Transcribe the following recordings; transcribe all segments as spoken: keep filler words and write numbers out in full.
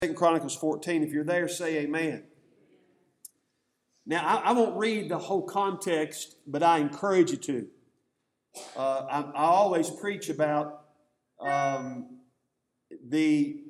Second Chronicles fourteen. If you're there, say amen. Now, I, I won't read the whole context, but I encourage you to. Uh, I, I always preach about um, the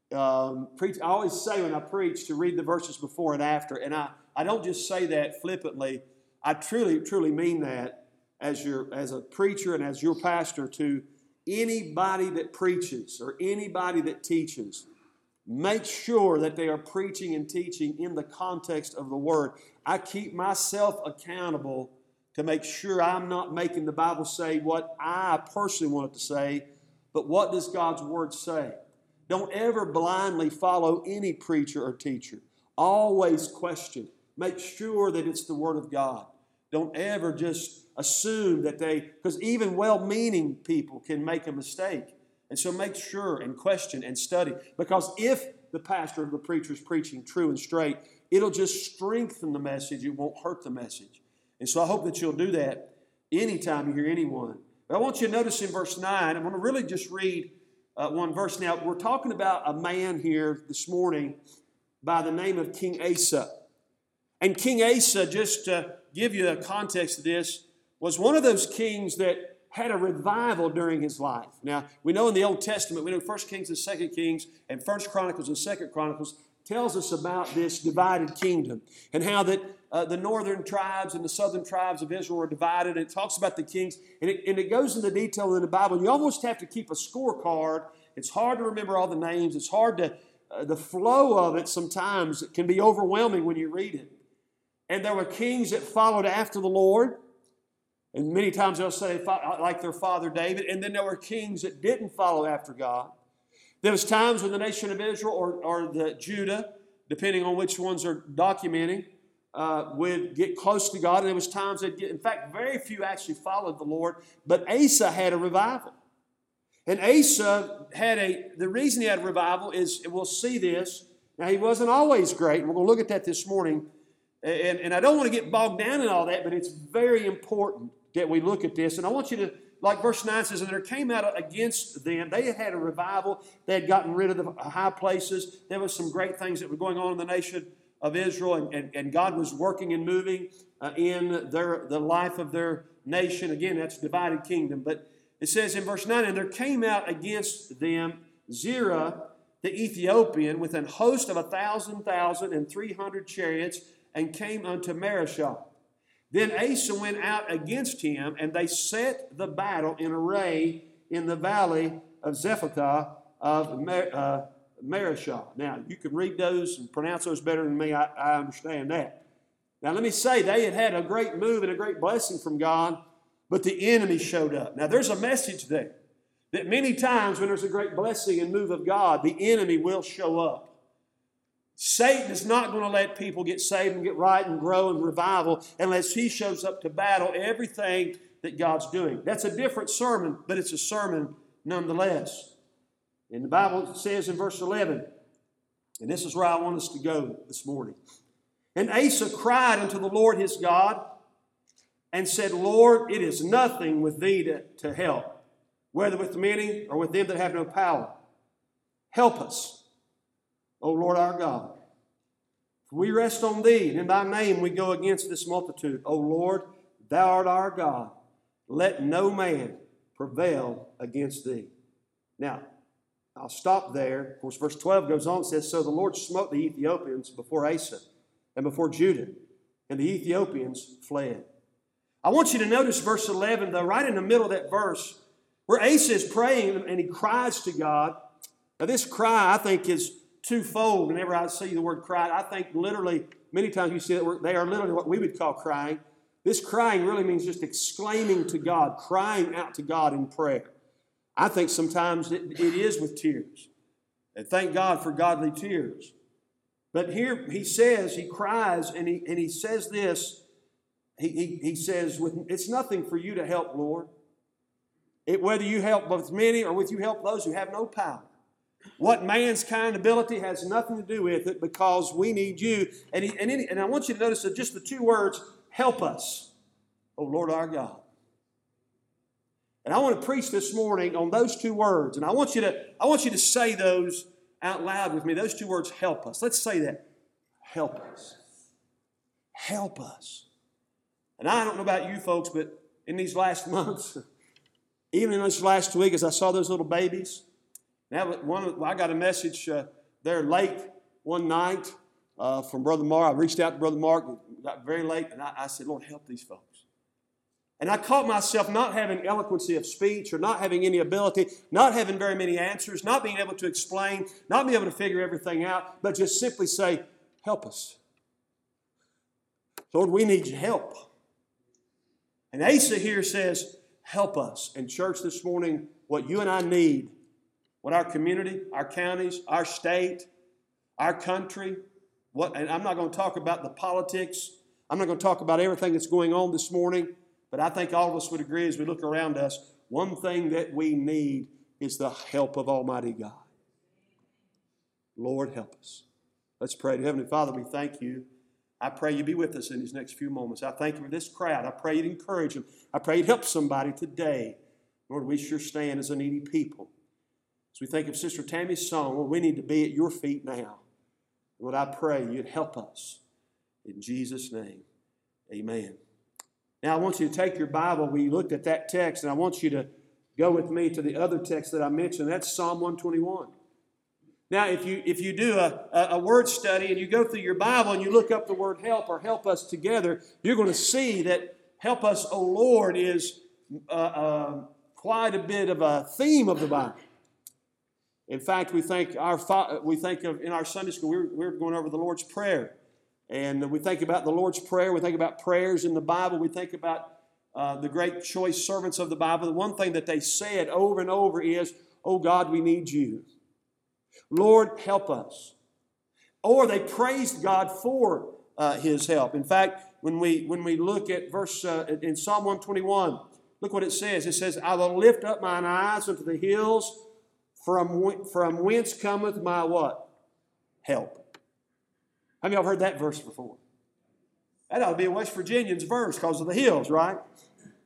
um, preach. I always say when I preach to read the verses before and after, and I, I don't just say that flippantly. I truly, truly mean that as your as a preacher and as your pastor to anybody that preaches or anybody that teaches. Make sure that they are preaching and teaching in the context of the Word. I keep myself accountable to make sure I'm not making the Bible say what I personally want it to say, but what does God's Word say? Don't ever blindly follow any preacher or teacher. Always question. Make sure that it's the Word of God. Don't ever just assume that they, because even well-meaning people can make a mistake. And so make sure and question and study. Because if the pastor or the preacher is preaching true and straight, it'll just strengthen the message. It won't hurt the message. And so I hope that you'll do that anytime you hear anyone. But I want you to notice in verse nine, I want to really just read uh, one verse. Now, we're talking about a man here this morning by the name of King Asa. And King Asa, just to give you a context of this, was one of those kings that had a revival during his life. Now, we know in the Old Testament, we know First Kings and Second Kings and First Chronicles and Second Chronicles tells us about this divided kingdom and how that uh, the northern tribes and the southern tribes of Israel were divided. And it talks about the kings, and it, and it goes into detail in the Bible. You almost have to keep a scorecard. It's hard to remember all the names. It's hard to, uh, the flow of it sometimes can be overwhelming when you read it. And there were kings that followed after the Lord. And many times they'll say, like their father David. And then there were kings that didn't follow after God. There was times when the nation of Israel or, or the Judah, depending on which ones are documenting, uh, would get close to God. And there was times that, get, in fact, very few actually followed the Lord. But Asa had a revival. And Asa had a, the reason he had a revival is, and we'll see this. Now, he wasn't always great. And we're going to look at that this morning. And, and I don't want to get bogged down in all that, but it's very important that we look at this. And I want you to, like verse nine says, and there came out against them. They had had a revival. They had gotten rid of the high places. There was some great things that were going on in the nation of Israel, and, and, and God was working and moving uh, in their the life of their nation. Again, that's divided kingdom. But it says in verse nine, and there came out against them Zerah the Ethiopian with an host of a thousand thousand and three hundred chariots, and came unto Mareshah. Then Asa went out against him, and they set the battle in array in the valley of Zephathah of Mer, uh, Mareshah. Now, you can read those and pronounce those better than me. I, I understand that. Now, let me say, they had had a great move and a great blessing from God, but the enemy showed up. Now, there's a message there that many times when there's a great blessing and move of God, the enemy will show up. Satan is not going to let people get saved and get right and grow in revival unless he shows up to battle everything that God's doing. That's a different sermon, but it's a sermon nonetheless. And the Bible says in verse eleven, and this is where I want us to go this morning. And Asa cried unto the Lord his God and said, Lord, it is nothing with thee to, to help, whether with many or with them that have no power. Help us, O Lord our God. For we rest on thee, and in thy name we go against this multitude. O Lord, thou art our God. Let no man prevail against thee. Now, I'll stop there. Of course, verse twelve goes on and says, so the Lord smote the Ethiopians before Asa and before Judah, and the Ethiopians fled. I want you to notice verse eleven, though, right in the middle of that verse, where Asa is praying and he cries to God. Now, this cry, I think, is twofold. Whenever I see the word cry, I think literally, many times you see that word, they are literally what we would call crying. This crying really means just exclaiming to God, crying out to God in prayer. I think sometimes it, it is with tears. And thank God for godly tears. But here he says, he cries, and he, and he says this, he, he, he says, it's nothing for you to help, Lord. It, whether you help with many or with you help those who have no power. What man's kind ability has nothing to do with it, because we need you. And, he, and, any, and I want you to notice that just the two words, help us, O Lord our God. And I want to preach this morning on those two words. And I want you to, I want you to say those out loud with me those two words, help us. Let's say that. Help us. Help us. And I don't know about you folks, but in these last months, even in this last week, as I saw those little babies, now one, I got a message uh, there late one night uh, from Brother Mark. I reached out to Brother Mark, got very late, and I, I said, Lord, help these folks. And I caught myself not having eloquency of speech or not having any ability, not having very many answers, not being able to explain, not being able to figure everything out, but just simply say, help us. Lord, we need your help. And Asa here says, help us. And church, this morning, what you and I need, what our community, our counties, our state, our country, what, and I'm not going to talk about the politics. I'm not going to talk about everything that's going on this morning. But I think all of us would agree as we look around us, one thing that we need is the help of Almighty God. Lord, help us. Let's pray. Heavenly Father, we thank you. I pray you be with us in these next few moments. I thank you for this crowd. I pray you'd encourage them. I pray you'd help somebody today. Lord, we sure stand as a needy people. As we think of Sister Tammy's song, Lord, we need to be at your feet now. Lord, I pray you'd help us. In Jesus' name, amen. Now, I want you to take your Bible. We looked at that text, and I want you to go with me to the other text that I mentioned. That's Psalm one twenty-one. Now, if you if you do a, a word study and you go through your Bible and you look up the word help or help us together, you're going to see that help us, O Lord, is uh, uh, quite a bit of a theme of the Bible. In fact, we think our we think of in our Sunday school, we we're, we're going over the Lord's Prayer. And we think about the Lord's Prayer. We think about prayers in the Bible. We think about uh, the great choice servants of the Bible. The one thing that they said over and over is, oh God, we need you. Lord, help us. Or they praised God for uh, His help. In fact, when we when we look at verse uh, in Psalm one twenty-one, look what it says. It says, I will lift up mine eyes unto the hills, from, from whence cometh my what? Help. How many of y'all heard that verse before? That ought to be a West Virginian's verse because of the hills, right? Of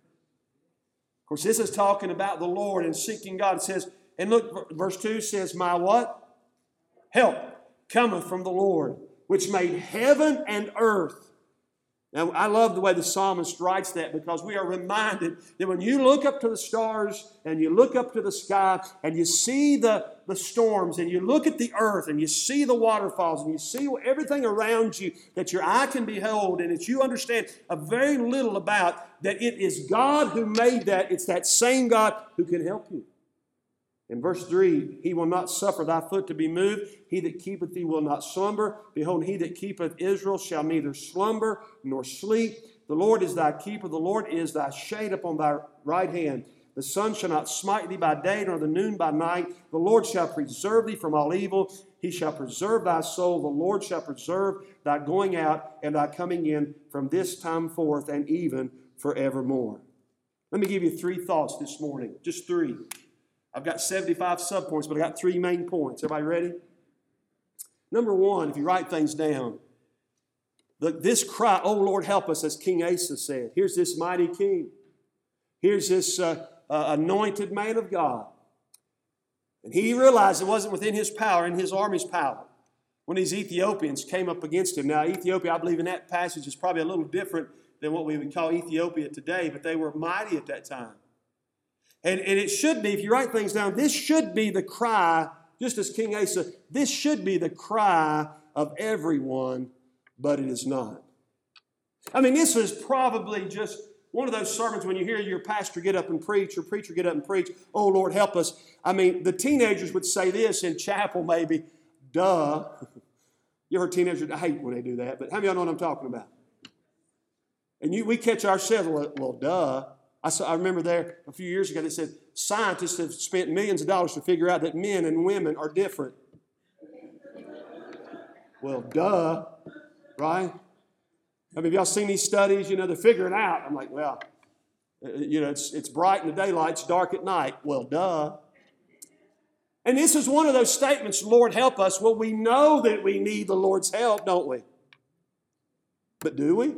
course, this is talking about the Lord and seeking God. It says, and look, verse two says, my what? Help cometh from the Lord, which made heaven and earth. Now, I love the way the psalmist writes that because we are reminded that when you look up to the stars and you look up to the sky and you see the, the storms and you look at the earth and you see the waterfalls and you see everything around you that your eye can behold and that you understand a very little about, that it is God who made that. It's that same God who can help you. In verse three, He will not suffer thy foot to be moved. He that keepeth thee will not slumber. Behold, he that keepeth Israel shall neither slumber nor sleep. The Lord is thy keeper. The Lord is thy shade upon thy right hand. The sun shall not smite thee by day, nor the noon by night. The Lord shall preserve thee from all evil. He shall preserve thy soul. The Lord shall preserve thy going out and thy coming in from this time forth and even forevermore. Let me give you three thoughts this morning. Just three. I've got seventy-five subpoints, but I got three main points. Everybody ready? Number one, if you write things down, the, this cry, oh Lord, help us, as King Asa said. Here's this mighty king. Here's this uh, uh, anointed man of God. And he realized it wasn't within his power and his army's power when these Ethiopians came up against him. Now, Ethiopia, I believe in that passage, is probably a little different than what we would call Ethiopia today, but they were mighty at that time. And, and it should be, if you write things down, this should be the cry, just as King Asa, this should be the cry of everyone, but it is not. I mean, this is probably just one of those sermons when you hear your pastor get up and preach, or preacher get up and preach, oh, Lord, help us. I mean, the teenagers would say this in chapel maybe, duh. You heard teenagers, I hate when they do that, but how many of y'all know what I'm talking about? And you, we catch ourselves, well, well duh. I, saw, I remember there a few years ago they said scientists have spent millions of dollars to figure out that men and women are different. Well, duh, right? I mean, have y'all seen these studies? You know, they're figuring out. I'm like, well, you know, it's, it's bright in the daylight, it's dark at night. Well, duh. And this is one of those statements, Lord, help us. Well, we know that we need the Lord's help, don't we? But do we?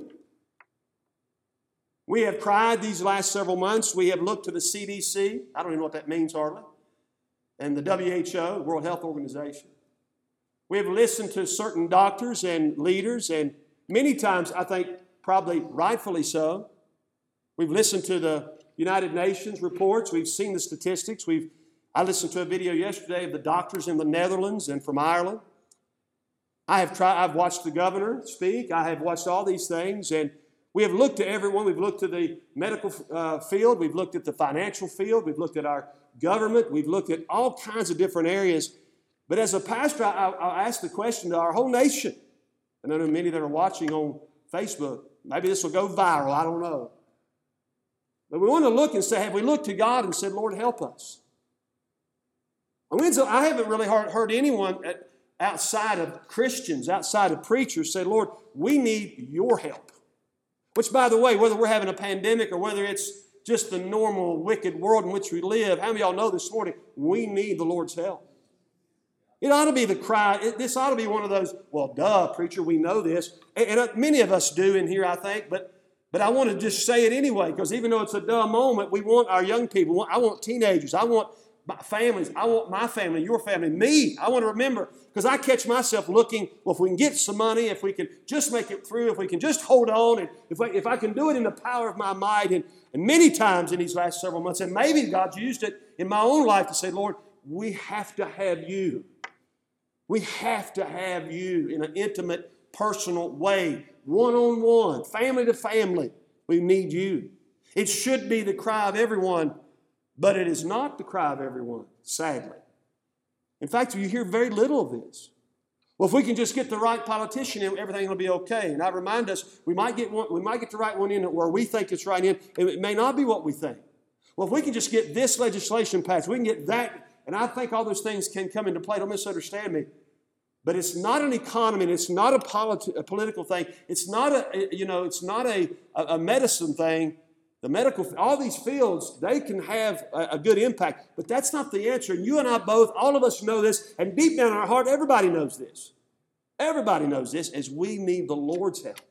We have cried these last several months. We have looked to the C D C. I don't even know what that means hardly. And the W H O, World Health Organization. We have listened to certain doctors and leaders, and many times, I think, probably rightfully so. We've listened to the United Nations reports. We've seen the statistics. We've I listened to a video yesterday of the doctors in the Netherlands and from Ireland. I have tried, I've watched the governor speak. I have watched all these things, and we have looked at everyone. We've looked at the medical uh, field. We've looked at the financial field. We've looked at our government. We've looked at all kinds of different areas. But as a pastor, I, I ask the question to our whole nation. And I know many that are watching on Facebook. Maybe this will go viral. I don't know. But we want to look and say, have we looked to God and said, Lord, help us? I haven't really heard anyone outside of Christians, outside of preachers, say, Lord, we need your help. Which, by the way, whether we're having a pandemic or whether it's just the normal wicked world in which we live, how many of y'all know this morning, we need the Lord's help. It ought to be the cry. It, this ought to be one of those, well, duh, preacher, we know this. And, and many of us do in here, I think, but, but I want to just say it anyway, because even though it's a duh moment, we want our young people, I want teenagers, I want families. I want my family, your family, me. I want to remember, because I catch myself looking, well, if we can get some money, if we can just make it through, if we can just hold on, and if I, if I can do it in the power of my might, and, and many times in these last several months, and maybe God's used it in my own life to say, Lord, we have to have you. We have to have you in an intimate, personal way, one-on-one, family to family. We need you. It should be the cry of everyone, but it is not the cry of everyone, sadly. In fact, you hear very little of this. Well, if we can just get the right politician in, everything will be okay. And I remind us, we might get one, we might get the right one in where we think it's right in, and it may not be what we think. Well, if we can just get this legislation passed, we can get that, and I think all those things can come into play. Don't misunderstand me. But it's not an economy, and it's not a, politi- a political thing. It's not a, you know, it's not a, a medicine thing. The medical, all these fields, they can have a, a good impact, but that's not the answer. And you and I both, all of us know this, and deep down in our heart, everybody knows this. Everybody knows this, as we need the Lord's help.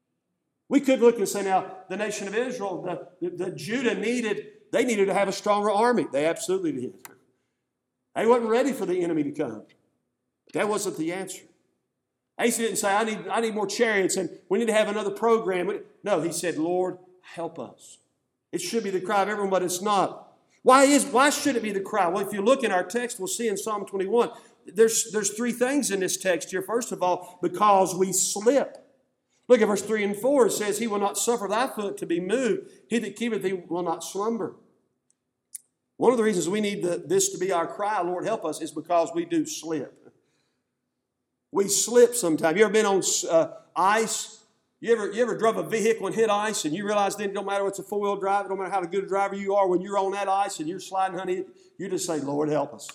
We could look and say, now, the nation of Israel, the, the, the Judah needed, they needed to have a stronger army. They absolutely did. They wasn't ready for the enemy to come. But that wasn't the answer. Asa didn't say, I need, I need more chariots, and we need to have another program. No, he said, Lord, help us. It should be the cry of everyone, but it's not. Why is? Why should it be the cry? Well, if you look in our text, we'll see in Psalm twenty-one, there's, there's three things in this text here. First of all, because we slip. Look at verse three and four. It says, He will not suffer thy foot to be moved. He that keepeth thee will not slumber. One of the reasons we need the, this to be our cry, Lord, help us, is because we do slip. We slip sometimes. You ever been on uh, ice? You ever, you ever drove a vehicle and hit ice, and you realize then it don't matter if it's a four-wheel drive, it don't matter how good a driver you are, when you're on that ice and you're sliding, honey, you just say, Lord, help us.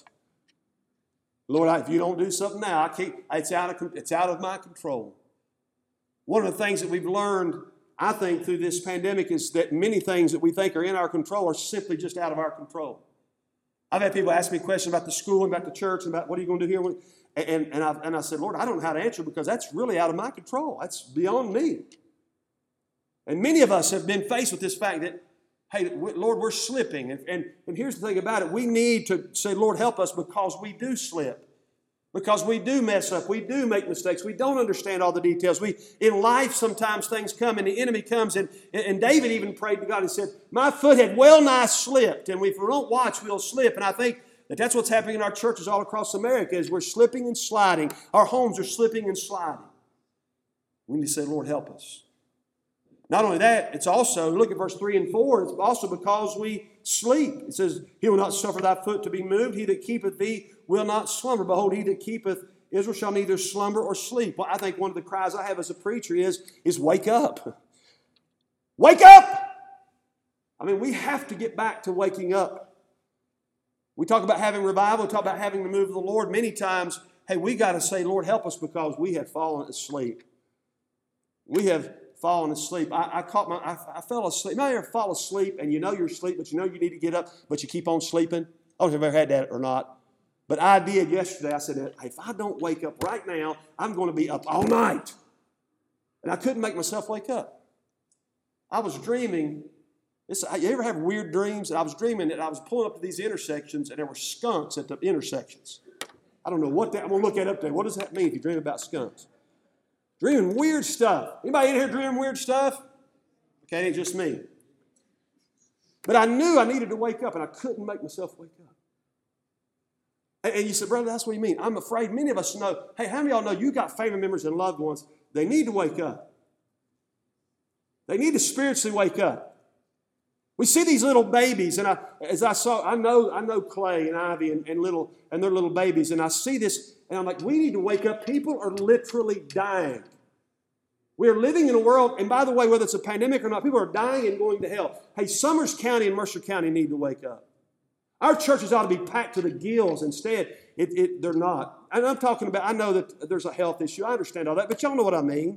Lord, if you don't do something now, I can't, it's out of, it's out of my control. One of the things that we've learned, I think, through this pandemic is that many things that we think are in our control are simply just out of our control. I've had people ask me questions about the school and about the church and about what are you going to do here. And, and, I, and I said, Lord, I don't know how to answer because that's really out of my control. That's beyond me. And many of us have been faced with this fact that, hey, Lord, we're slipping. And, and, and here's the thing about it. We need to say, Lord, help us, because we do slip. Because we do mess up. We do make mistakes. We don't understand all the details. We, in life, sometimes things come and the enemy comes. And, and David even prayed to God and said, my foot had well nigh slipped. And if we don't watch, we'll slip. And I think that that's what's happening in our churches all across America, is we're slipping and sliding. Our homes are slipping and sliding. We need to say, Lord, help us. Not only that, it's also, look at verse three and four, it's also because we sleep. It says, He will not suffer thy foot to be moved. He that keepeth thee will not slumber. Behold, he that keepeth Israel shall neither slumber or sleep. Well, I think one of the cries I have as a preacher is, is wake up. Wake up! I mean, we have to get back to waking up. We talk about having revival, we talk about having the move of the Lord. Many times, hey, we got to say, Lord, help us, because we have fallen asleep. We have fallen asleep. I, I caught my, I, I fell asleep. Now you ever fall asleep and you know you're asleep, but you know you need to get up, but you keep on sleeping? I don't know if you've ever had that or not. But I did yesterday. I said, hey, if I don't wake up right now, I'm going to be up all night. And I couldn't make myself wake up. I was dreaming. This, you ever have weird dreams? And I was dreaming that I was pulling up to these intersections and there were skunks at the intersections. I don't know what that, I'm going to look that up there. What does that mean if you dream about skunks? Dreaming weird stuff. Anybody in here dreaming weird stuff? Okay, it ain't just me. But I knew I needed to wake up, and I couldn't make myself wake up. And, and you said, brother, that's what you mean. I'm afraid many of us know, hey, how many of y'all know you got family members and loved ones? They need to wake up. They need to spiritually wake up. We see these little babies, and I, as I saw, I know, I know Clay and Ivy and, and little and their little babies, and I see this, and I'm like, we need to wake up. People are literally dying. We are living in a world, and by the way, whether it's a pandemic or not, people are dying and going to hell. Hey, Summers County and Mercer County need to wake up. Our churches ought to be packed to the gills. Instead, it, it, they're not. And I'm talking about, I know that there's a health issue. I understand all that, but y'all know what I mean.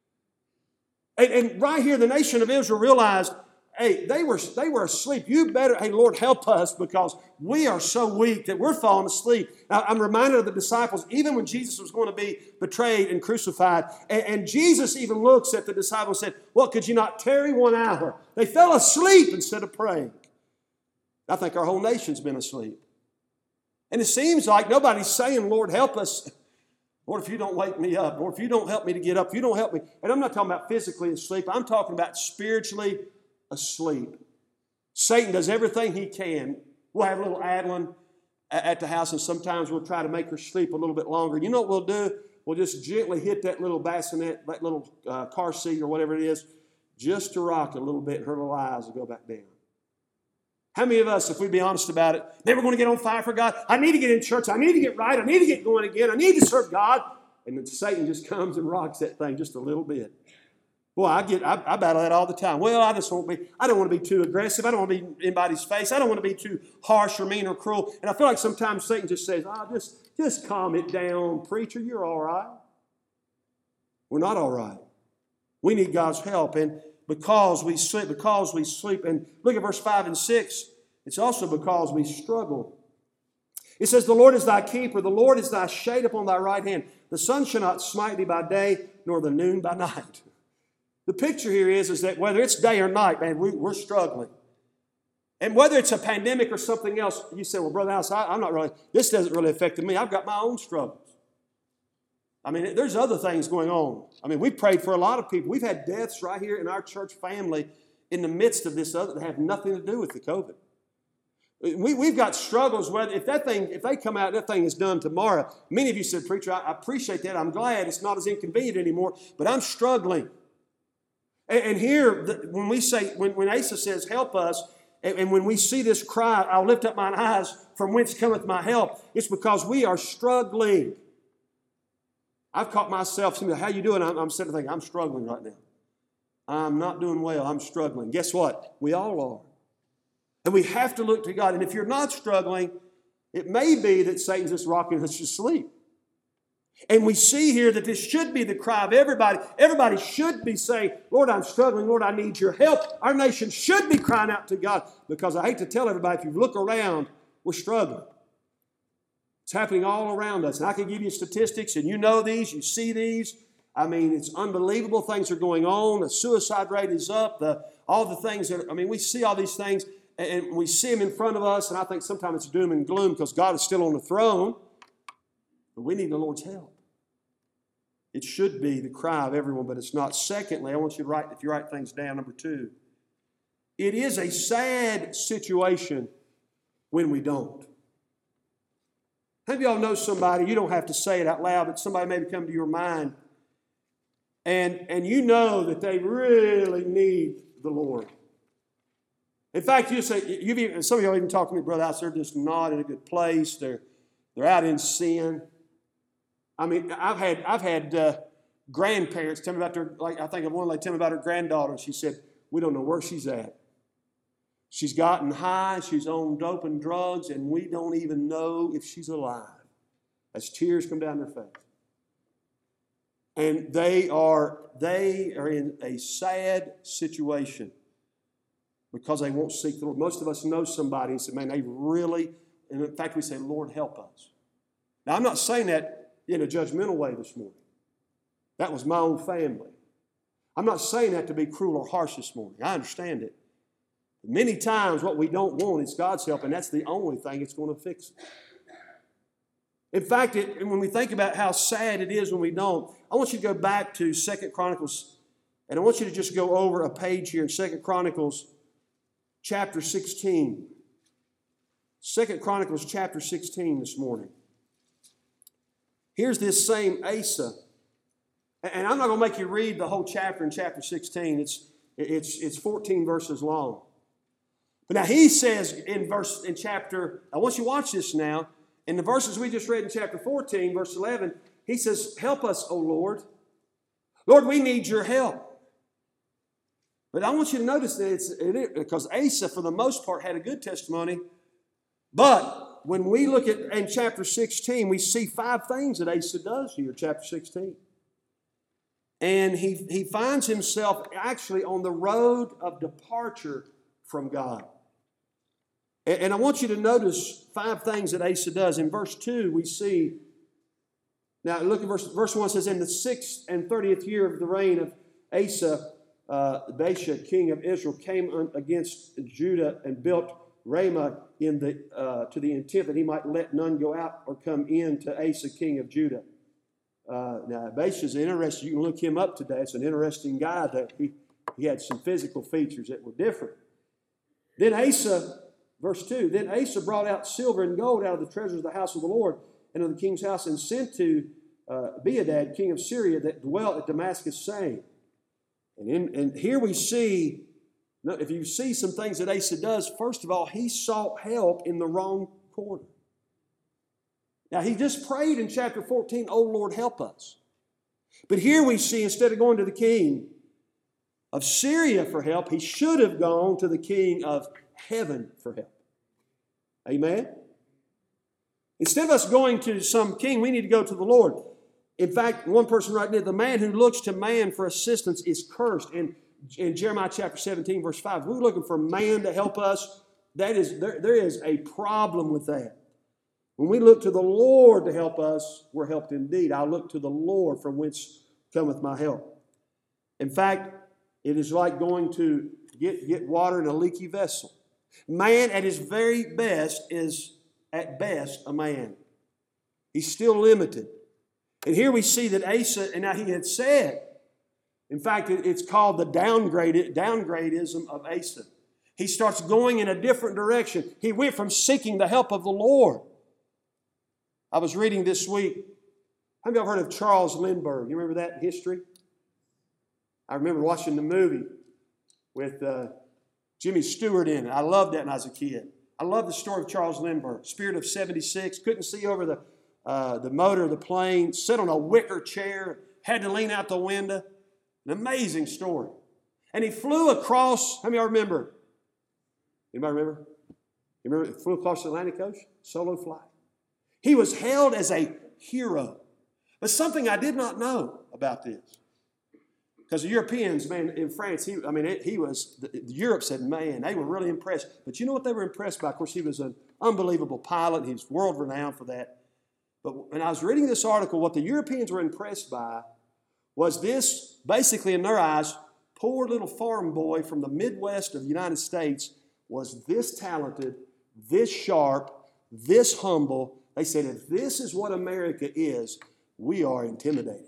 And, and right here, the nation of Israel realized, hey, they were, they were asleep. You better, hey, Lord, help us because we are so weak that we're falling asleep. Now, I'm reminded of the disciples, even when Jesus was going to be betrayed and crucified, and, and Jesus even looks at the disciples and said, well, could you not tarry one hour? They fell asleep instead of praying. I think our whole nation's been asleep. And it seems like nobody's saying, Lord, help us. Lord, if you don't wake me up, Lord, if you don't help me to get up, if you don't help me. And I'm not talking about physically asleep. I'm talking about spiritually asleep. Satan does everything he can. We'll have little Adeline at the house, and sometimes we'll try to make her sleep a little bit longer. You know what we'll do? We'll just gently hit that little bassinet, that little uh, car seat or whatever it is, just to rock it a little bit, and her little eyes will go back down. How many of us, if we be honest about it, then we're going to get on fire for God? I need to get in church. I need to get right. I need to get going again. I need to serve God. And then Satan just comes and rocks that thing just a little bit. Boy, I get I, I battle that all the time. Well, I just won't be, I don't want to be too aggressive. I don't want to be in anybody's face. I don't want to be too harsh or mean or cruel. And I feel like sometimes Satan just says, oh, just, just calm it down, preacher. You're all right. We're not all right. We need God's help. And because we sleep, because we sleep. And look at verse five and six. It's also because we struggle. It says, the Lord is thy keeper. The Lord is thy shade upon thy right hand. The sun shall not smite thee by day, nor the noon by night. The picture here is, is that whether it's day or night, man, we, we're struggling. And whether it's a pandemic or something else, you say, well, Brother Alice, I, I'm not really, this doesn't really affect me. I've got my own struggles. I mean, there's other things going on. I mean, we've prayed for a lot of people. We've had deaths right here in our church family in the midst of this other that have nothing to do with the COVID. We, we've got struggles where if that thing, if they come out, that thing is done tomorrow. Many of you said, preacher, I, I appreciate that. I'm glad it's not as inconvenient anymore, but I'm struggling. And, and here, the, when we say, when, when Asa says, help us, and, and when we see this cry, I'll lift up mine eyes from whence cometh my help, it's because we are struggling. I've caught myself, somebody, how you doing? I'm, I'm sitting there thinking, I'm struggling right now. I'm not doing well. I'm struggling. Guess what? We all are. And we have to look to God. And if you're not struggling, it may be that Satan's just rocking us to sleep. And we see here that this should be the cry of everybody. Everybody should be saying, Lord, I'm struggling. Lord, I need your help. Our nation should be crying out to God. Because I hate to tell everybody, if you look around, we're struggling. It's happening all around us. And I can give you statistics, and you know these, you see these. I mean, it's unbelievable. Things are going on. The suicide rate is up. The, all the things that, I mean, we see all these things, and we see them in front of us, and I think sometimes it's doom and gloom because God is still on the throne. But we need the Lord's help. It should be the cry of everyone, but it's not. Secondly, I want you to write, if you write things down, number two, it is a sad situation when we don't. How many of y'all know somebody, you don't have to say it out loud, but somebody maybe come to your mind, and, and you know that they really need the Lord. In fact, you say, you've even, some of y'all even talk to me, Brother Alice, they're just not in a good place. They're, they're out in sin. I mean, I've had I've had uh, grandparents tell me about their, like I think of one lady tell me about her granddaughter. She said, we don't know where she's at. She's gotten high, she's on dope and drugs, and we don't even know if she's alive. As tears come down their face. And they are, they are in a sad situation because they won't seek the Lord. Most of us know somebody and say, man, they really, and in fact we say, Lord, help us. Now, I'm not saying that in a judgmental way this morning. That was my own family. I'm not saying that to be cruel or harsh this morning. I understand it. Many times what we don't want is God's help, and that's the only thing that's going to fix it. In fact, it, when we think about how sad it is when we don't, I want you to go back to Second Chronicles, and I want you to just go over a page here in Second Chronicles chapter sixteen. Second Chronicles chapter sixteen this morning. Here's this same Asa. And I'm not going to make you read the whole chapter in chapter sixteen. It's, it's, it's fourteen verses long. But now he says in verse in chapter, I want you to watch this now. In the verses we just read in chapter fourteen, verse eleven, he says, help us, O Lord. Lord, we need your help. But I want you to notice that it's, it, because Asa, for the most part, had a good testimony. But when we look at in chapter sixteen, we see five things that Asa does here, chapter sixteen. And he, he finds himself actually on the road of departure from God. And, and I want you to notice five things that Asa does. In verse two, we see, now look at verse, verse one says, in the sixth and thirtieth year of the reign of Asa, uh, Baasha, king of Israel, came against Judah and built Ramah in the, uh, to the intent that he might let none go out or come in to Asa, king of Judah. Uh, now, Baasha is interesting. You can look him up today. It's an interesting guy. That he, he had some physical features that were different. Then Asa, verse two, then Asa brought out silver and gold out of the treasures of the house of the Lord and of the king's house and sent to uh, Beadad, king of Syria, that dwelt at Damascus, saying, and, in, and here we see, if you see some things that Asa does, first of all, he sought help in the wrong corner. Now, he just prayed in chapter fourteen, oh Lord, help us. But here we see, instead of going to the king of Syria for help, he should have gone to the king of heaven for help. Amen? Instead of us going to some king, we need to go to the Lord. In fact, one person right there, the man who looks to man for assistance is cursed. And in Jeremiah chapter seventeen, verse five, we're looking for man to help us. That is, there, there is a problem with that. When we look to the Lord to help us, we're helped indeed. I look to the Lord from whence cometh my help. In fact, it is like going to get, get water in a leaky vessel. Man at his very best is at best a man. He's still limited. And here we see that Asa, and now he had said, in fact, it's called the downgrade, downgradeism of Asa. He starts going in a different direction. He went from seeking the help of the Lord. I was reading this week, how many of you have heard of Charles Lindbergh? You remember that in history? I remember watching the movie with uh, Jimmy Stewart in it. I loved that when I was a kid. I love the story of Charles Lindbergh. Spirit of seventy-six, couldn't see over the, uh, the motor of the plane, sat on a wicker chair, had to lean out the window. An amazing story. And he flew across, how many of you remember? Anybody remember? You remember he flew across the Atlantic Ocean? Solo flight. He was hailed as a hero. But something I did not know about this. Because the Europeans, man, in France, he, I mean, it, he was, the, Europe said, man, they were really impressed. But you know what they were impressed by? Of course, he was an unbelievable pilot. He was world renowned for that. But when I was reading this article, what the Europeans were impressed by was this, basically in their eyes, poor little farm boy from the Midwest of the United States was this talented, this sharp, this humble. They said, if this is what America is, we are intimidated.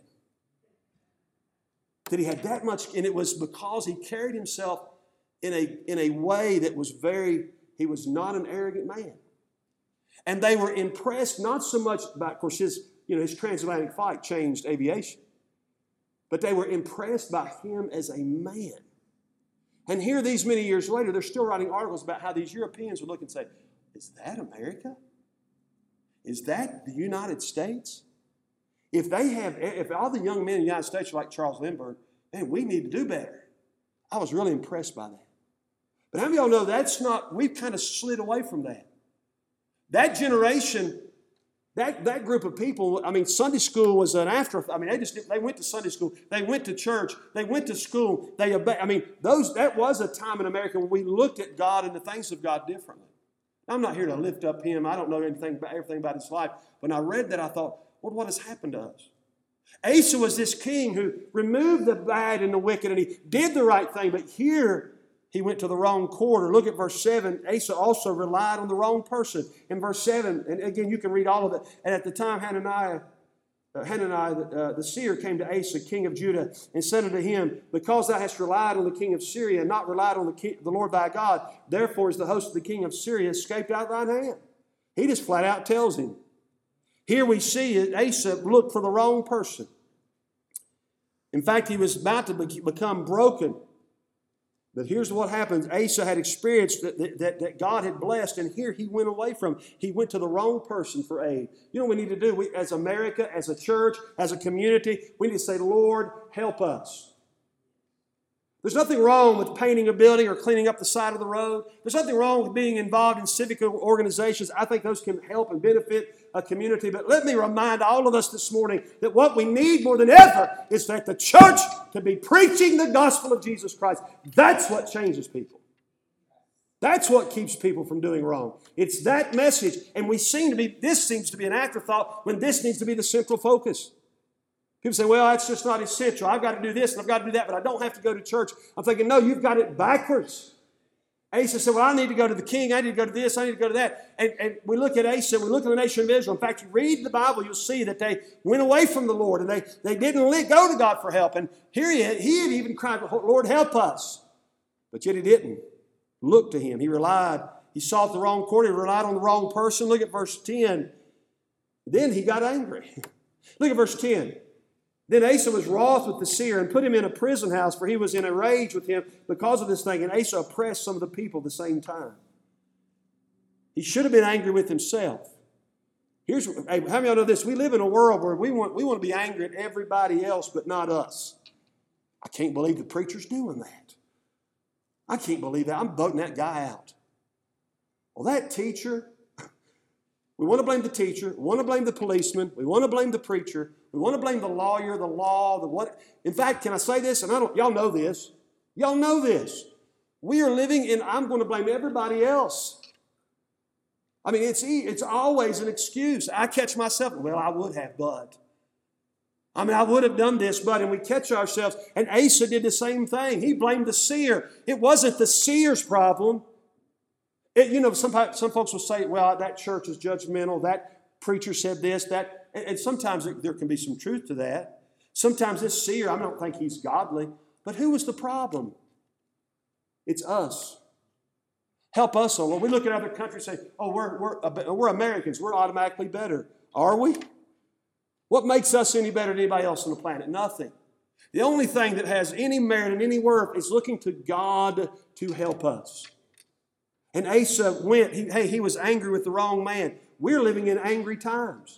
That he had that much, and it was because he carried himself in a, in a way that was very, he was not an arrogant man. And they were impressed not so much by, of course, his, you know, his transatlantic flight changed aviation, but they were impressed by him as a man. And here, these many years later, they're still writing articles about how these Europeans would look and say, is that America? Is that the United States? If they have, if all the young men in the United States are like Charles Lindbergh, man, we need to do better. I was really impressed by that. But how many of y'all know that's not, we've kind of slid away from that. That generation, that, that group of people, I mean, Sunday school was an after, I mean, they just, they went to Sunday school, they went to church, they went to school, they obeyed. I mean, those, that was a time in America when we looked at God and the things of God differently. I'm not here to lift up him. I don't know anything about everything about his life. When I read that, I thought, Lord, what has happened to us? Asa was this king who removed the bad and the wicked, and he did the right thing. But here, he went to the wrong quarter. Look at verse seven. Asa also relied on the wrong person. In verse seven, and again, you can read all of it. And at the time, Hananiah, uh, Hananiah uh, the seer came to Asa, king of Judah, and said unto him, because thou hast relied on the king of Syria and not relied on the, king, the Lord thy God, therefore is the host of the king of Syria escaped out of thine hand. He just flat out tells him. Here we see it, Asa looked for the wrong person. In fact, he was about to be, become broken. But here's what happens. Asa had experienced that, that, that God had blessed, and here he went away from. He went to the wrong person for aid. You know what we need to do? We, as America, as a church, as a community, we need to say, Lord, help us. There's nothing wrong with painting a building or cleaning up the side of the road. There's nothing wrong with being involved in civic organizations. I think those can help and benefit a community. But let me remind all of us this morning that what we need more than ever is that the church to be preaching the gospel of Jesus Christ. That's what changes people. That's what keeps people from doing wrong. It's that message. And we seem to be, this seems to be an afterthought when this needs to be the central focus. People say, well, that's just not essential. I've got to do this and I've got to do that, but I don't have to go to church. I'm thinking, no, you've got it backwards. Asa said, well, I need to go to the king. I need to go to this. I need to go to that. And, and we look at Asa. We look at the nation of Israel. In fact, you read the Bible, you'll see that they went away from the Lord and they, they didn't go to God for help. And here he had, he had even cried, Lord, help us. But yet he didn't look to him. He relied. He sought the wrong quarter. He relied on the wrong person. Look at verse ten. Then he got angry. Look at verse ten. Then Asa was wroth with the seer and put him in a prison house, for he was in a rage with him because of this thing. And Asa oppressed some of the people at the same time. He should have been angry with himself. Here's, hey, how many of y'all know this? We live in a world where we want, we want to be angry at everybody else, but not us. I can't believe the preacher's doing that. I can't believe that. I'm voting that guy out. Well, that teacher, we want to blame the teacher. We want to blame the policeman. We want to blame the preacher. We want to blame the lawyer, the law, the what. In fact, can I say this? And I don't, y'all know this. Y'all know this. We are living in, I'm going to blame everybody else. I mean, it's, it's always an excuse. I catch myself, well, I would have, but. I mean, I would have done this, but, and we catch ourselves. And Asa did the same thing. He blamed the seer. It wasn't the seer's problem. It, you know, some, some folks will say, well, that church is judgmental. That preacher said this, that. And, and sometimes there can be some truth to that. Sometimes this seer, I don't think he's godly. But who was the problem? It's us. Help us, oh Lord. We look at other countries and say, oh, we're, we're, we're Americans. We're automatically better. Are we? What makes us any better than anybody else on the planet? Nothing. The only thing that has any merit and any worth is looking to God to help us. And Asa went, he, hey, he was angry with the wrong man. We're living in angry times.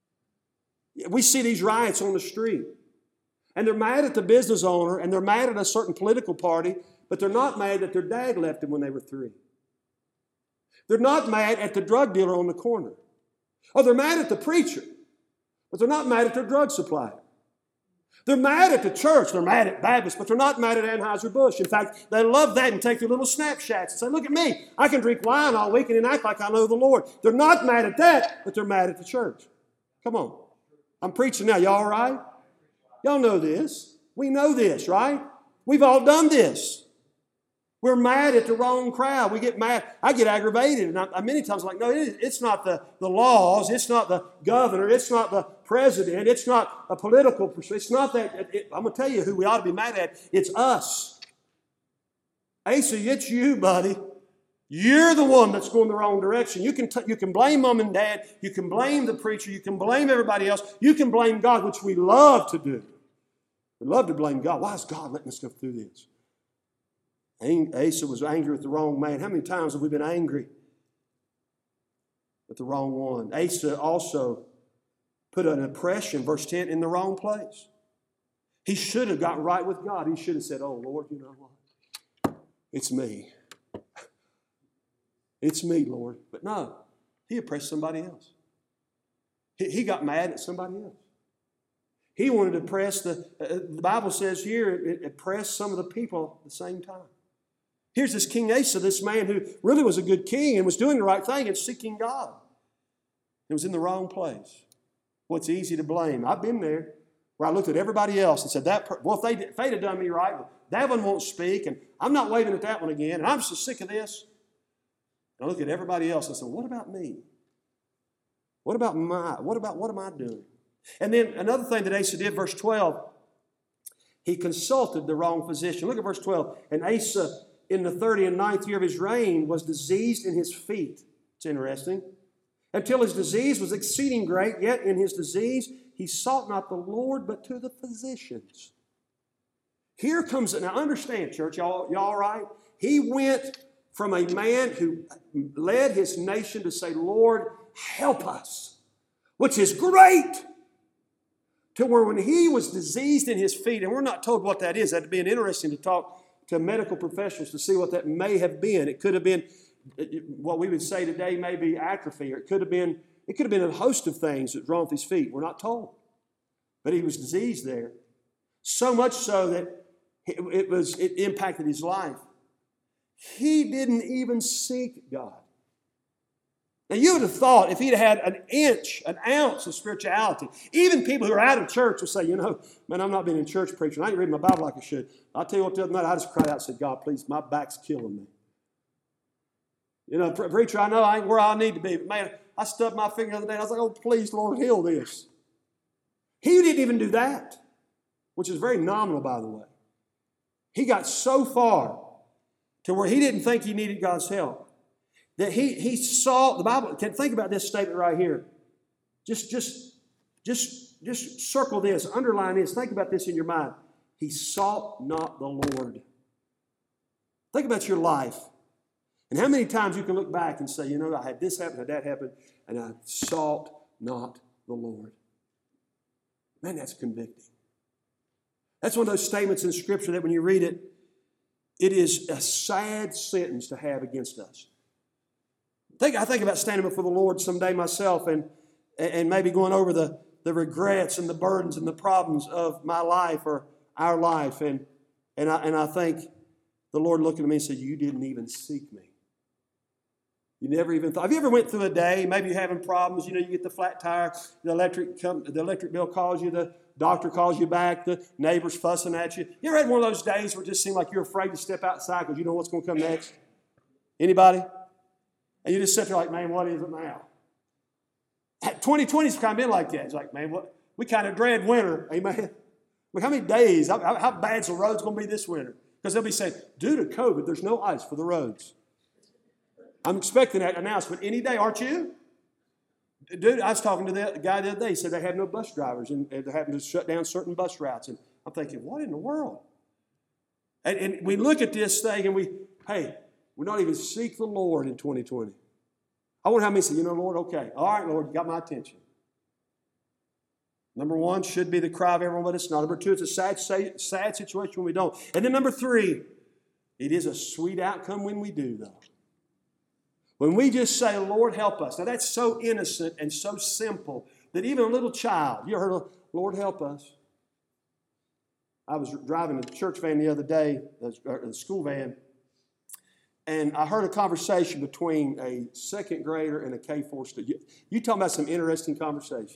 We see these riots on the street. And they're mad at the business owner and they're mad at a certain political party, but they're not mad that their dad left them when they were three. They're not mad at the drug dealer on the corner. Oh, they're mad at the preacher, but they're not mad at their drug supplier. They're mad at the church. They're mad at Baptists, but they're not mad at Anheuser-Busch. In fact, they love that and take their little snapshots and say, look at me. I can drink wine all weekend and act like I know the Lord. They're not mad at that, but they're mad at the church. Come on. I'm preaching now. Y'all all right? Y'all know this. We know this, right? We've all done this. We're mad at the wrong crowd. We get mad. I get aggravated. And I, many times I'm like, no, it, it's not the, the laws. It's not the governor. It's not the president. It's not a political person. It's not that. It, it, I'm going to tell you who we ought to be mad at. It's us. Asa, it's you, buddy. You're the one that's going the wrong direction. You can, t- you can blame mom and dad. You can blame the preacher. You can blame everybody else. You can blame God, which we love to do. We love to blame God. Why is God letting us go through this? Asa was angry with the wrong man. How many times have we been angry with the wrong one? Asa also put an oppression, verse ten, in the wrong place. He should have got right with God. He should have said, oh, Lord, you know what? It's me. It's me, Lord. But no, he oppressed somebody else. He, he got mad at somebody else. He wanted to oppress the, uh, the Bible says here, it oppressed some of the people at the same time. Here's this King Asa, this man who really was a good king and was doing the right thing and seeking God. He was in the wrong place. Well, it's easy to blame. I've been there where I looked at everybody else and said, "That per- well, if, they, if they'd have done me right, that one won't speak, and I'm not waving at that one again, and I'm so sick of this." And I looked at everybody else and said, "What about me? What about my, what about, what am I doing?" And then another thing that Asa did, verse twelve, he consulted the wrong physician. Look at verse twelve. And Asa, in the thirty and ninth year of his reign, was diseased in his feet. It's interesting. Until his disease was exceeding great, yet in his disease he sought not the Lord, but to the physicians. Here comes, now understand, church, y'all, y'all right? He went from a man who led his nation to say, "Lord, help us," which is great, to where when he was diseased in his feet, and we're not told what that is. That'd be interesting to talk to medical professionals to see what that may have been. It could have been what we would say today may be atrophy, or it could have been, it could have been a host of things that's wrong with his feet. We're not told. But he was diseased there. So much so that it was it impacted his life. He didn't even seek God. Now, you would have thought if he'd had an inch, an ounce of spirituality, even people who are out of church will say, "You know, man, I'm not being in church preaching. I ain't reading my Bible like I should." I'll tell you what, the other night I just cried out and said, "God, please, my back's killing me. You know, preacher, I know I ain't where I need to be, but man, I stubbed my finger the other day. I was like, oh, please, Lord, heal this." He didn't even do that, which is very nominal, by the way. He got so far to where he didn't think he needed God's help that he, he saw, the Bible, can think about this statement right here. Just, just, just, just circle this, underline this, think about this in your mind. He sought not the Lord. Think about your life. And how many times you can look back and say, "You know, I had this happen, I had that happen, and I sought not the Lord." Man, that's convicting. That's one of those statements in Scripture that when you read it, it is a sad sentence to have against us. I think, I think about standing before the Lord someday myself and, and maybe going over the, the regrets and the burdens and the problems of my life or our life. And, and, I, and I think the Lord looking at me and said, "You didn't even seek me. You never even thought." Have you ever went through a day, maybe you're having problems, you know, you get the flat tire, the electric come, the electric bill calls you, the doctor calls you back, the neighbor's fussing at you. You ever had one of those days where it just seemed like you're afraid to step outside because you know what's going to come next? Anybody? And you just sit there like, "Man, what is it now?" twenty twenty's kind of been like that. It's like, man, what, we kind of dread winter. Amen. Look, how many days, how, how bad's the roads going to be this winter? Because they'll be saying, due to COVID, there's no ice for the roads. I'm expecting that announcement any day, aren't you? Dude, I was talking to the guy the other day. He said they have no bus drivers and they're having to shut down certain bus routes. And I'm thinking, what in the world? And, and we look at this thing and we, hey, we're not even seek the Lord in twenty twenty. I wonder how many say, "You know, Lord, okay, all right, Lord, you got my attention." Number one should be the cry of everyone, but it's not. Number two, it's a sad, sad situation when we don't. And then number three, it is a sweet outcome when we do, though. When we just say, "Lord, help us." Now, that's so innocent and so simple that even a little child, you heard, "Lord, help us." I was driving a church van the other day, a school van, and I heard a conversation between a second grader and a K four student. You, you talking about some interesting conversation.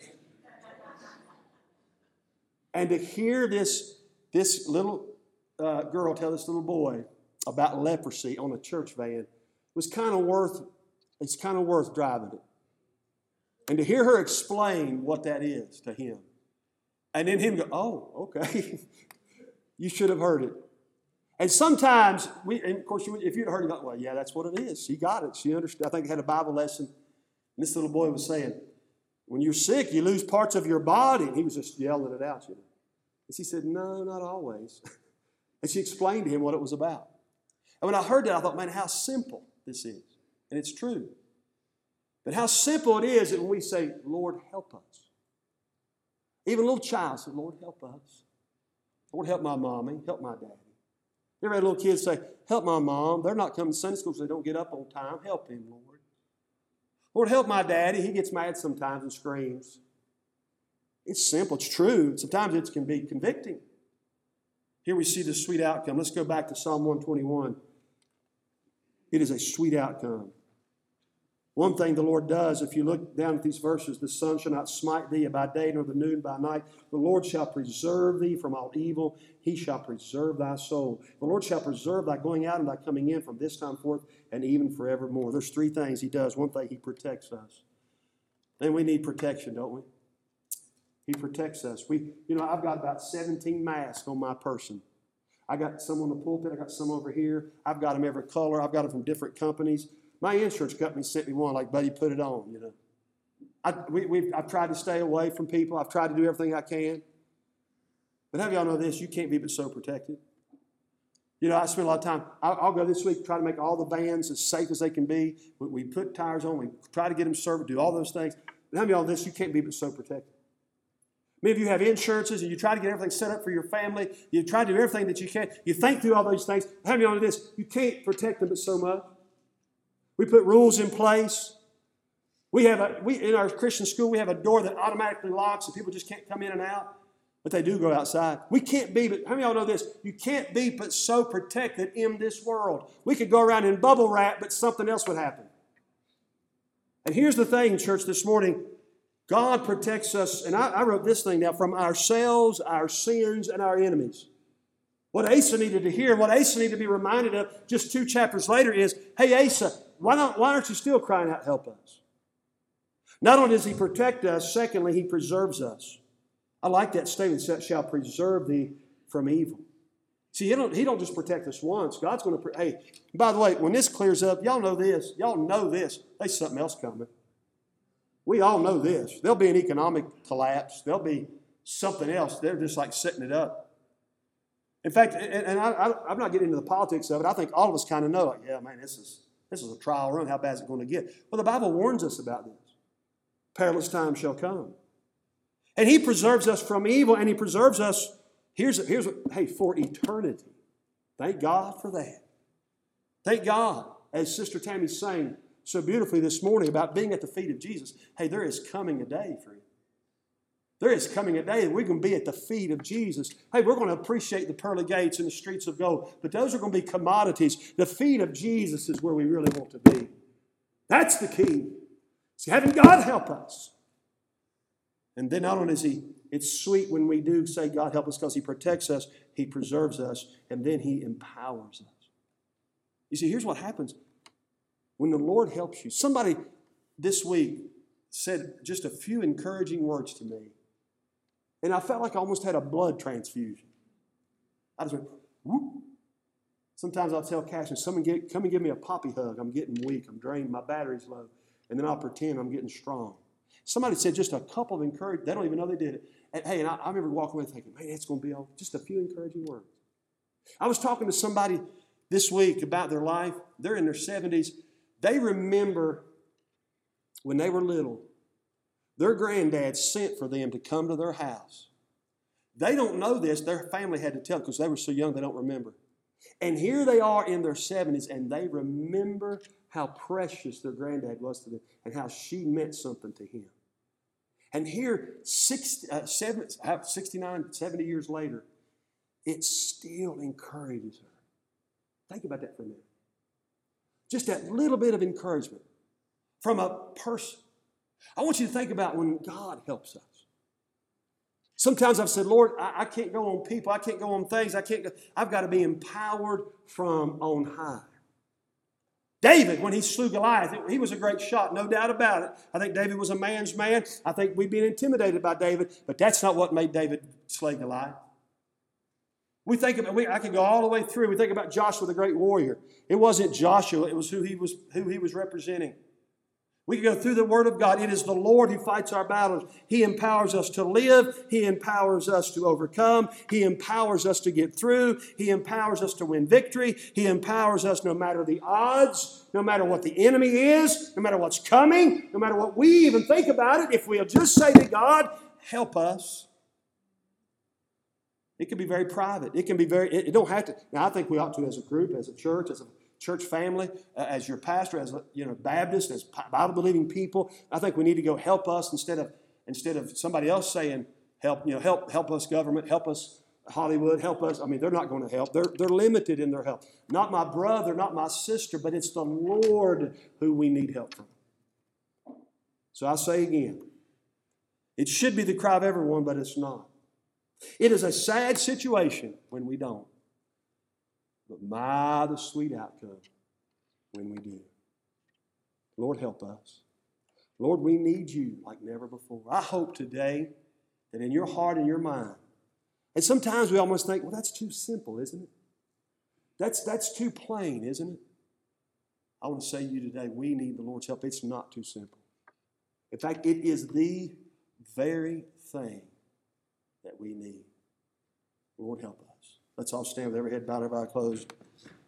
And to hear this, this little uh, girl tell this little boy about leprosy on a church van was kind of worth, it's kind of worth driving it. And to hear her explain what that is to him. And then him go, "Oh, okay." You should have heard it. And sometimes, we, and of course, you, if you'd heard it, well, yeah, that's what it is. She got it. She understood. I think I had a Bible lesson. And this little boy was saying, when you're sick, you lose parts of your body. And he was just yelling it out, you know. And she said, "No, not always." And she explained to him what it was about. And when I heard that, I thought, man, how simple this is. And it's true. But how simple it is that when we say, "Lord, help us." Even a little child said, "Lord, help us. Lord, help my mommy, help my daddy." You ever had little kids say, "Help my mom. They're not coming to Sunday school because they don't get up on time. Help him, Lord. Lord, help my daddy. He gets mad sometimes and screams." It's simple. It's true. Sometimes it can be convicting. Here we see the sweet outcome. Let's go back to Psalm one twenty-one. It is a sweet outcome. One thing the Lord does, if you look down at these verses, the sun shall not smite thee by day, nor the noon by night. The Lord shall preserve thee from all evil. He shall preserve thy soul. The Lord shall preserve thy going out and thy coming in from this time forth and even forevermore. There's three things He does. One thing, He protects us. And we need protection, don't we? He protects us. We, you know, I've got about seventeen masks on my person. I got some on the pulpit. I got some over here. I've got them every color. I've got them from different companies. My insurance company sent me one, like, buddy, put it on, you know. I, we, we've, I've tried to stay away from people. I've tried to do everything I can. But have y'all know this? You can't be but so protected. You know, I spend a lot of time. I'll, I'll go this week, try to make all the vans as safe as they can be. We, we put tires on. We try to get them served, do all those things. But have y'all know this? You can't be but so protected. Many of you have insurances and you try to get everything set up for your family. You try to do everything that you can. You think through all those things. Have y'all know this? You can't protect them but so much. We put rules in place. We have a, we, in our Christian school, we have a door that automatically locks and people just can't come in and out, but they do go outside. We can't be, but how many of y'all know this? You can't be but so protected in this world. We could go around in bubble wrap, but something else would happen. And here's the thing, church, this morning. God protects us, and I, I wrote this thing down, from ourselves, our sins, and our enemies. What Asa needed to hear, what Asa needed to be reminded of just two chapters later is, hey, Asa, why, not, why aren't you still crying out, help us? Not only does He protect us, secondly, He preserves us. I like that statement, that shall preserve thee from evil. See, he don't, he don't just protect us once. God's going to, hey, by the way, when this clears up, y'all know this. Y'all know this. There's something else coming. We all know this. There'll be an economic collapse. There'll be something else. They're just like setting it up. In fact, and, and I, I, I'm not getting into the politics of it. I think all of us kind of know, like, yeah, man, this is this is a trial run. How bad is it going to get? Well, the Bible warns us about this. Perilous times shall come. And He preserves us from evil, and He preserves us, here's, here's what, hey, for eternity. Thank God for that. Thank God, as Sister Tammy sang so beautifully this morning about being at the feet of Jesus. Hey, there is coming a day, friend. There is coming a day that we're going to be at the feet of Jesus. Hey, we're going to appreciate the pearly gates and the streets of gold, but those are going to be commodities. The feet of Jesus is where we really want to be. That's the key. See, having God help us. And then not only is He, it's sweet when we do say God help us because He protects us, He preserves us, and then He empowers us. You see, here's what happens. When the Lord helps you, somebody this week said just a few encouraging words to me. And I felt like I almost had a blood transfusion. I just went, whoop. Sometimes I'll tell Cashin, someone get, come and give me a poppy hug. I'm getting weak. I'm drained. My battery's low. And then I'll pretend I'm getting strong. Somebody said just a couple of encouraging, they don't even know they did it. And hey, and I, I remember walking away thinking, man, it's going to be all, just a few encouraging words. I was talking to somebody this week about their life. They're in their seventies. They remember when they were little, their granddad sent for them to come to their house. They don't know this. Their family had to tell because they were so young they don't remember. And here they are in their seventies, and they remember how precious their granddad was to them and how she meant something to him. And here, sixty, uh, seventy, sixty-nine, seventy years later, it still encourages her. Think about that for a minute. Just that little bit of encouragement from a person. I want you to think about when God helps us. Sometimes I've said, Lord, I, I can't go on people. I can't go on things. I can't go. I've got to be empowered from on high. David, when he slew Goliath, he was a great shot, no doubt about it. I think David was a man's man. I think we've been intimidated by David, but that's not what made David slay Goliath. We think about, we, I can go all the way through. We think about Joshua, the great warrior. It wasn't Joshua, it was who he was, who he was representing. We can go through the Word of God. It is the Lord who fights our battles. He empowers us to live. He empowers us to overcome. He empowers us to get through. He empowers us to win victory. He empowers us no matter the odds, no matter what the enemy is, no matter what's coming, no matter what we even think about it. If we'll just say to God, help us. It can be very private. It can be very, it, it don't have to. Now, I think we ought to as a group, as a church, as a church family, uh, as your pastor, as a, you know, Baptist, as Bible-believing people. I think we need to go help us instead of instead of somebody else saying, help, you know, help, help us government, help us Hollywood, help us. I mean, they're not going to help. They're, they're limited in their help. Not my brother, not my sister, but it's the Lord who we need help from. So I say again, it should be the cry of everyone, but it's not. It is a sad situation when we don't. But my, the sweet outcome when we do. Lord, help us. Lord, we need you like never before. I hope today that in your heart and your mind, and sometimes we almost think, well, that's too simple, isn't it? That's, that's too plain, isn't it? I want to say to you today, we need the Lord's help. It's not too simple. In fact, it is the very thing that we need. Lord, help us. Let's all stand with every head bowed, every eye closed.